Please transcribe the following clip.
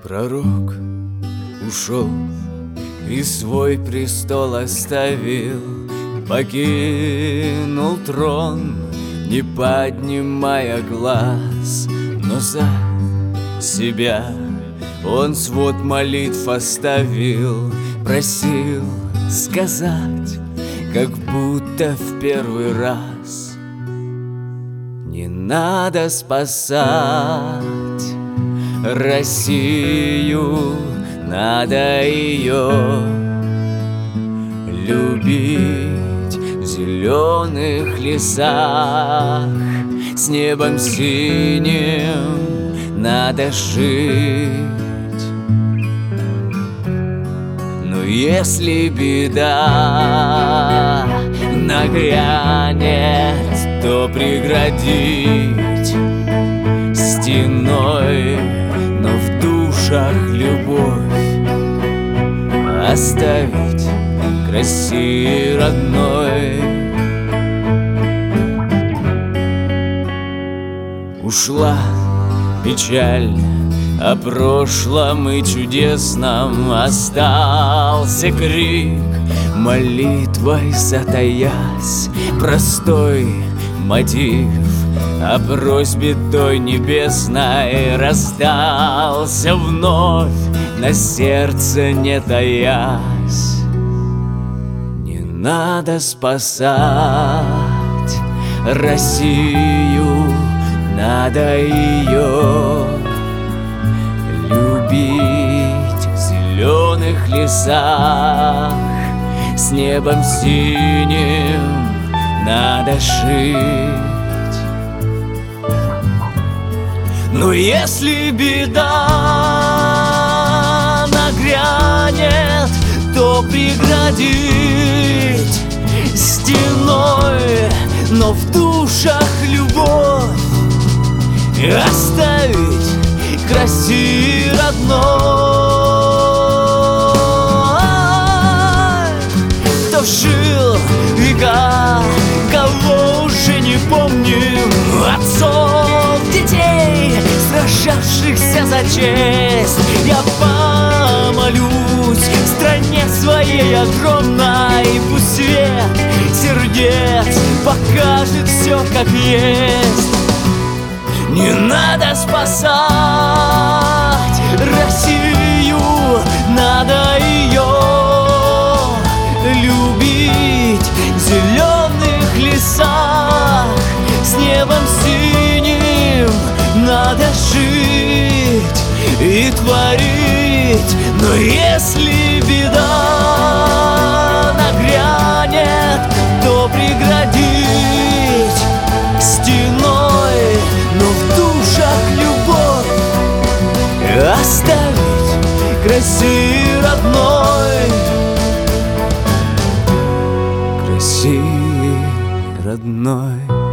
Пророк ушел и свой престол оставил, покинул трон, не поднимая глаз, но за себя он свод молитв оставил, просил сказать, как будто в первый раз: не надо спасать Россию, надо ее любить в зеленых лесах, с небом синим надо жить. Но если беда нагрянет, то преградить стеной, но в душах любовь оставить к России родной. Ушла печаль о прошлом и чудесном, остался крик, молитвой затаясь, простой мотив о просьбе той небесной раздался вновь, на сердце не таясь. Не надо спасать Россию, надо ее любить в зеленых лесах, с небом синим надо жить. Но если беда нагрянет, то преградить стеной, но в душах любовь оставить к России родной. Кто жил века, кого уже не помним, отцов, детей, сражавшихся за честь. Я помолюсь в стране своей огромной, пусть свет сердец покажет все как есть. Не надо спасать Россию, надо ее любить в зеленых лесах, с небом синим надо жить и творить. Но если беда нагрянет, то преградить стеной, но в душах любовь оставить к России родной, к России родной.